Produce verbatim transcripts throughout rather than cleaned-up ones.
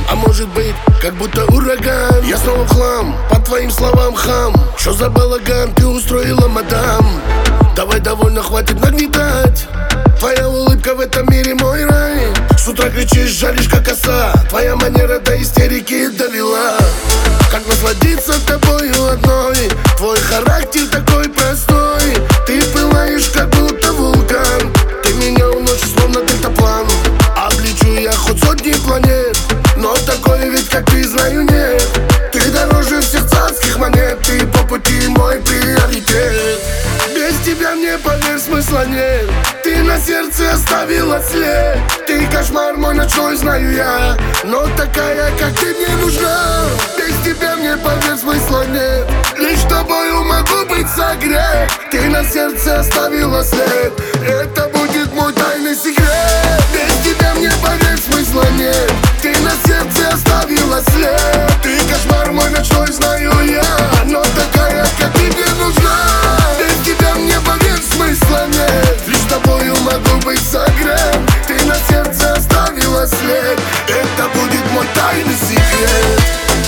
А может быть, как будто ураган. Я снова в хлам, по твоим словам хам. Что за балаган ты устроила, мадам? Давай, довольно, хватит нагнетать. Твоя улыбка в этом мире мой рай. С утра кричишь, жаришь как оса. Твоя манера до истерики довела. Как насладиться тобою одной? Твой характер такой простой. Ты пылаешь, как будто вулкан. Ты меня уносишь, словно дельтаплан. Облечу я хоть сотни планет, но такой ведь, как ты, знаю, нет. Ты дороже всех царских монет. Ты по пути мой приоритет. Без тебя мне, поверь, смысла нет. Ты на сердце оставила след. Ты кошмар мой ночной, знаю я, но такая, как ты, мне нужна. Без тебя мне, поверь, смысла нет. Лишь тобою могу быть согрет. Ты на сердце оставила след. Это будет мой тайный секрет. Без тебя мне, поверь, смысла нет. Ты на сердце оставила след. Ты кошмар мой ночной, знаю я, но такая, как ты, мне нужна. Без тебя мне, поверь, смысла нет. Лишь тобою могу быть согрет. Ты на сердце оставила след. Это будет мой тайный секрет.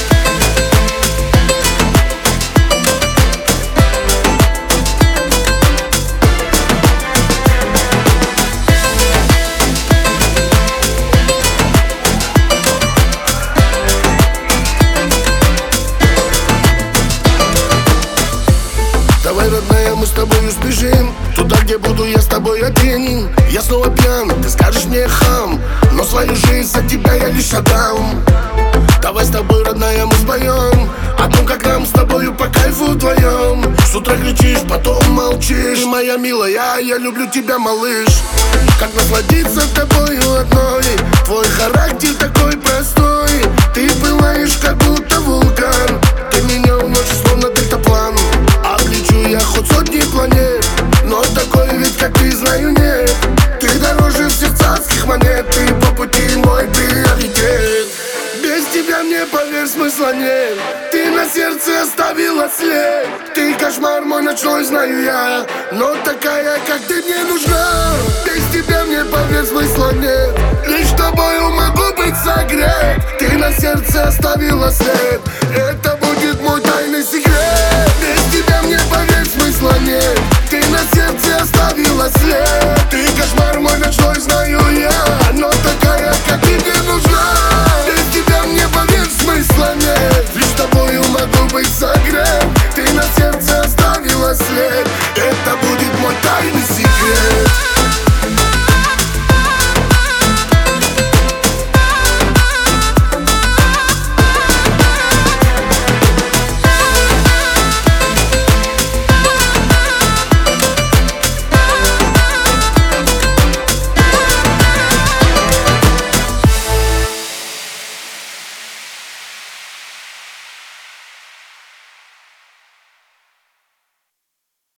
Давай, родная, мы с тобою спешим туда, где буду я с тобой один. Я снова пьян, ты скажешь мне хам, но свою жизнь за тебя я лишь отдам. Давай с тобой, родная, мы споем о том, как нам с тобою по кайфу вдвоем. С утра кричишь, потом молчишь. Ты моя милая, я люблю тебя, малыш. Как насладиться тобою одной? Твой характер такой простой. Ты пылаешь, как будто вулкан. Ты меня уносишь, словно дельтаплан. Облечу я хоть сотни планет, но такой ведь, как ты, знаю, нет. Ты дороже всех царских монет. Ты по пути мой приоритет. Без тебя мне, поверь, смысла нет. Ты на сердце оставила след. Ты кошмар мой ночной, знаю я, но такая, как ты, мне нужна. Без тебя мне, поверь, смысла нет. Лишь тобою могу быть согрет. Ты на сердце оставила след. Это